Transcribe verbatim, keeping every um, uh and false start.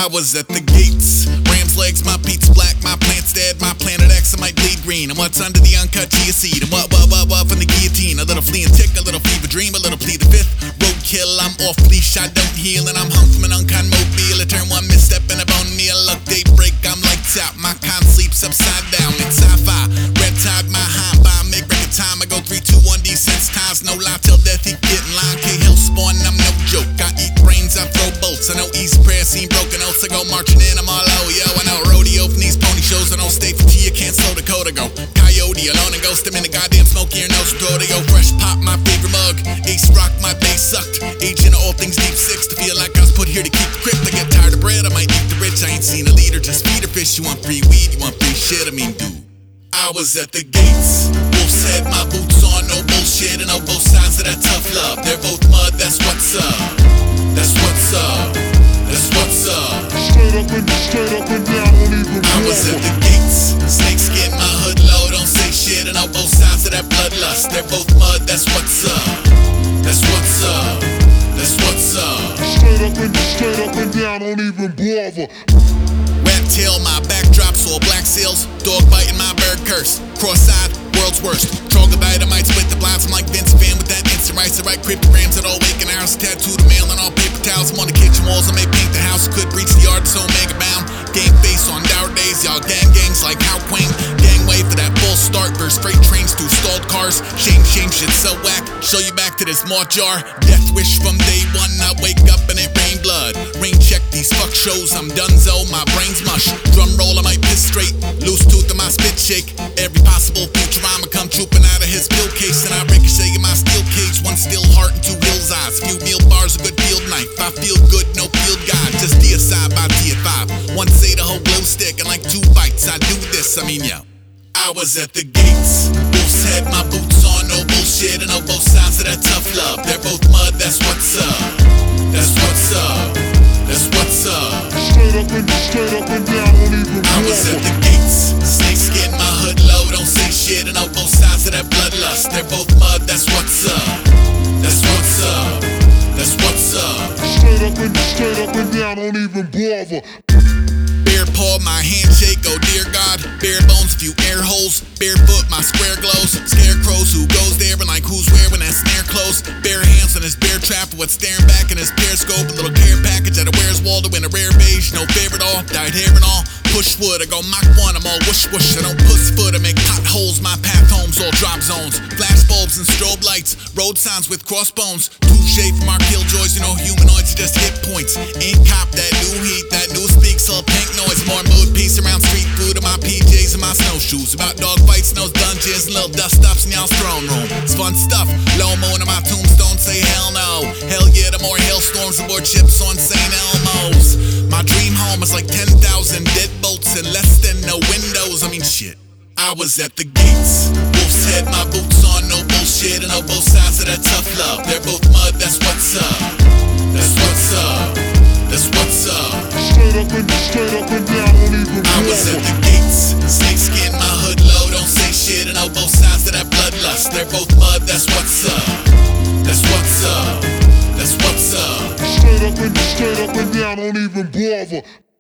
I was at the gates. Ram's legs, my pizza black, my plant's dead, my planet X, I might bleed green. And what's under the uncut chia seed? And what, what, what, what from the guillotine? A little flea and tick, a little fever dream, a little plea the fifth. Roadkill, I'm off leash, I don't heal. And I'm hung from an unkind mobile. I turn one misstep and a bone meal. Look, daybreak, I'm lights out. My con sleeps upside down. It's sci-fi. Red tide, my high by. Make record time. I go three, two, one, desensitized. No lie till death, he getting line. K-Hill spawn, I'm no joke. I eat brains, I throw bolts. I know easy prayer, seen broken oaths. I go marching in, I'm all low, yo. I know rodeo from these pony shows. I don't stay for tea, I can't slow the code. I go coyote, alone and ghost. I'm in the goddamn smoke, ear, nose, throat. I go fresh pop, my favorite mug. Ace rock, my bass sucked. Aging all things deep six. To feel like I was put here to keep the crypt. I get tired of bread, I might eat the rich. I ain't seen a leader, just feed a fish. You want free weed, you want free shit, I mean, dude. I was at the gates. Wolf's head, my boots on, no bullshit. And on both sides of that tough love. They're both mud, that's what's up. That's what's up. That's what's up. Straight up and straight up and down, don't even I was at the gates. Snakes get my hood low, don't say shit. And on both sides of that bloodlust. They're both mud, that's what's up. That's what's up. That's what's up. Straight up and straight up and down, don't even bother. Rat tail, my backdrops, all black seals. Dog biting my bird curse. Cross-eyed, world's worst. Troglodyte, I might split the blinds. I'm like Vince Van with that instant rice. I write cryptograms at all waking hours. Tattoo the mail on all paper towels. I'm on the kitchen walls, I may paint the house. Could reach the yard, so mega bound. Game face on dour days, y'all gang gangs like How Quang. Gangway for that full start. Burst freight trains through stalled cars. Shame, shame, shit so whack. Show you back to this maw jar. Death wish from day one. I wake up and it rain blood. Rain check these fuck shows. I'm donezo, my brain's mush. Drum roll, I might piss straight. Loose tooth in my spit shake. Every possible future rhyme come trooping out of his field case. And I ricochet in my steel cage. One still heart and two hills eyes. Few meal bars, a good field knife. I feel good, no field guide. Just deicide by D at five. One say the whole glow stick and like two bites. I do this, I mean yo. I was at the gates. Wolf's head, my boots on, no bullshit. And on both sides of that tough love. They're both mud, that's what's up. That's what's up. That's what's up. Straight up and straight up and down, don't even I was at bother. the gates. Snakes getting my hood low, don't say shit. And on both sides of that bloodlust. They're both mud, that's what's up. That's what's up. That's what's up. Straight up and straight up and down, don't even bother. Bare paw, my handshake, oh dear God. Bare bones, few air holes. Barefoot, my square glows. Scarecrows, who goes there and like who's where when that snare close. Bare hands on his bear trap, what's staring back in his periscope. A little care package at a Where's Waldo in a rare beige. No favorite all, dyed hair and all. Push wood, I go Mach one, I'm all whoosh whoosh. I don't pussyfoot, I make potholes. My path homes, all drop zones. Flash bulbs and strobe lights. Road signs with crossbones. Touche from our killjoys, you know humanoids, just hit points. Ain't cop that new heat, that new speak, so pink noise. More mood, peace around street food, and my P Js and my snowshoes. About dog fights in those dungeons, and little dust ups in y'all's throne room. It's fun stuff. Low mo into my tombstone, say hell no. Hell yeah, the more hailstorms, the more chips on Saint Elmo's. My dream home is like ten thousand dead bolts and less than no windows. I mean shit. I was at the gates. Wolf's head, my boots on, no bullshit. And on both sides of that tough love. They're both mud, that's what's up. That's what's up. That's what's up. Straight up and straight up and down, don't even I was at bother. the gates. Snakes getting my hood low, don't say shit. And on both sides of that bloodlust. They're both mud, that's what's up. That's what's up. That's what's up. Straight up and straight up and down, don't even bother.